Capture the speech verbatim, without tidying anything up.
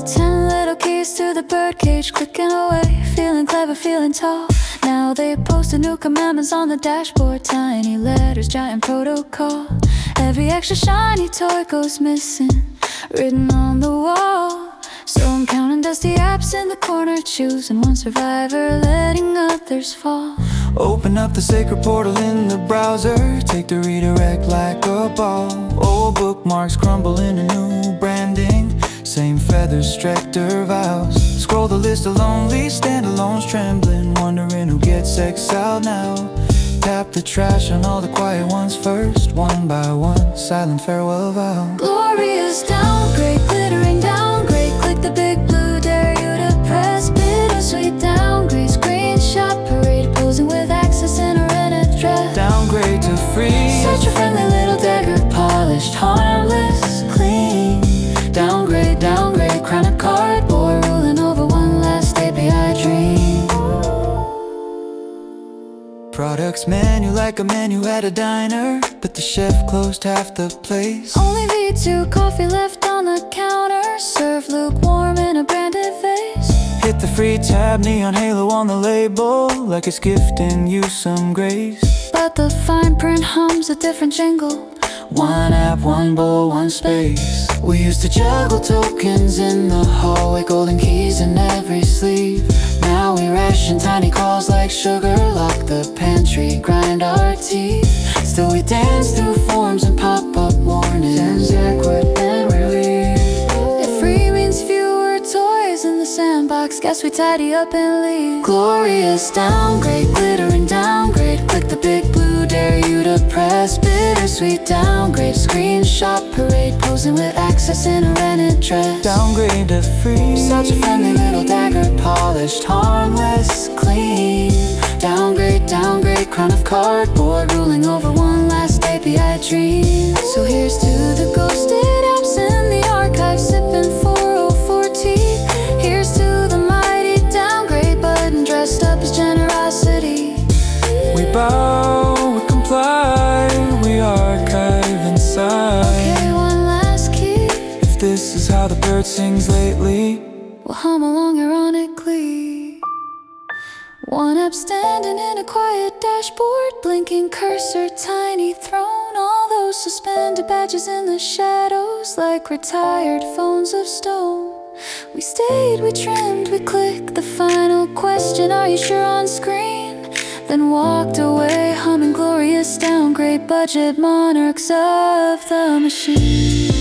ten little keys to the birdcage, clicking away, feeling clever, feeling tall. Now they posted new commandments on the dashboard, tiny letters, giant protocol. Every extra shiny toy goes missing, written on the wall. So I'm counting dusty apps in the corner, choosing one survivor, letting others fall. Open up the sacred portal in the browser, take the redirect like a ball. Old bookmarks crumble into new branding, same feathers, Strector vows. Scroll the list of lonely standalones, trembling, wondering who gets exiled now. Tap the trash on all the quiet ones first, one by one, silent farewell vow. Glorious downgrade, glittering downgrade, click the big blue, dare you to press. Bittersweet downgrade, screenshot parade, posing with access in a rented dress. Downgrade to free, such a friendly little dagger, polished, harmless, clean. Downgrade, downgrade, crown of cardboard, ruling over one last A P I dream. Products menu like a menu at a diner, but the chef closed half the place. Only V two coffee left on the counter, served lukewarm in a branded vase. Hit the free tab, neon halo on the label, like it's gifting you some grace. But the fine print hums a different jingle. One app, one bowl, one space. We used to juggle tokens in the hallway, golden keys in every sleeve. Now we ration tiny calls like sugar, lock the pantry, grind our teeth. Still we dance through forms and pop-up warnings, and quit and relief. If free means fewer toys in the sandbox, guess we tidy up and leave. Glorious downgrade, glittering downgrade, click the big blue, dare you to press. Bittersweet downgrade, screenshot parade, posing with access in a rented dress. Downgrade to free, such a friendly little dagger, polished, harmless, clean. Downgrade, downgrade, crown of cardboard, ruling over one last A P I dream. So here's to the ghosted apps in the archive, sipping four oh four tea. Here's to the mighty downgrade button, dressed up as generosity. We bow, we comply, we archive inside. Okay, one last key. If this is how the bird sings lately, we'll hum along ironically. One app standing in a quiet dashboard, blinking cursor, tiny throne. All those suspended badges in the shadows, like retired phones of stone. We stayed, we trimmed, we clicked the final question, are you sure, on screen? Then walked away, humming glorious downgrade, budget monarchs of the machine.